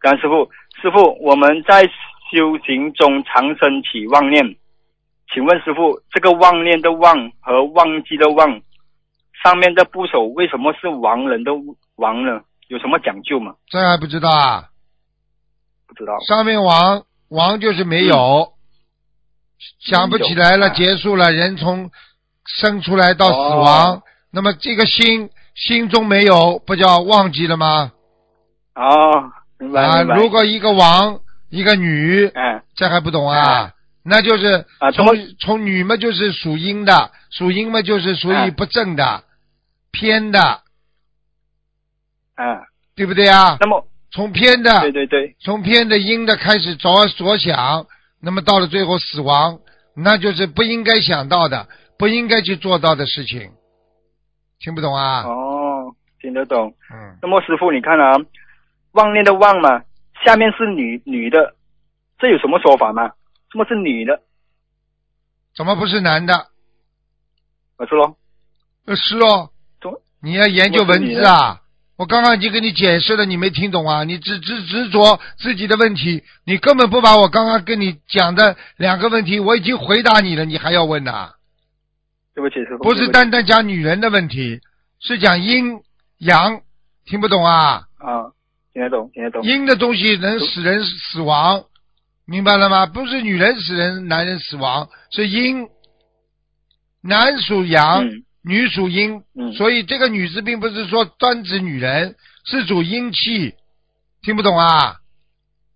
甘师傅，师傅，我们在修行中常生起妄念，请问师傅，这个妄念的妄和忘记的忘，上面的部首为什么是亡人的亡呢？有什么讲究吗？ 这还不知道啊？ 不知道。 上面亡就是没有，想不起来了，结束了，人从生出来到死亡，那么这个心中没有，不叫忘记了吗？ 哦，明白明白。 如果一个王一个女，这还不懂啊？那就是从女嘛就是属阴的，属阴嘛就是属于不正的，偏的，对不对啊？ 那么从偏的， 对， 从偏的阴的开始着想，那么到了最后死亡，那就是不应该想到的，不应该去做到的事情，听不懂啊？ 哦，听得懂。那么师傅你看啊，妄念的妄嘛，下面是女的，这有什么说法吗？什么是女的？ 怎么不是男的？ 是咯。 是咯。你要研究文字啊！我刚刚已经跟你解释了，你没听懂啊？你执着自己的问题，你根本不把我刚刚跟你讲的两个问题，我已经回答你了，你还要问呐？ 对不起，师傅。 不是单单讲女人的问题，是讲阴阳，听不懂啊？ 听得懂。 阴的东西能使人死亡，明白了吗？不是女人使人，男人死亡，是阴。男属阳，女属阴，所以这个女字并不是说专指女人，是主阴气，听不懂啊？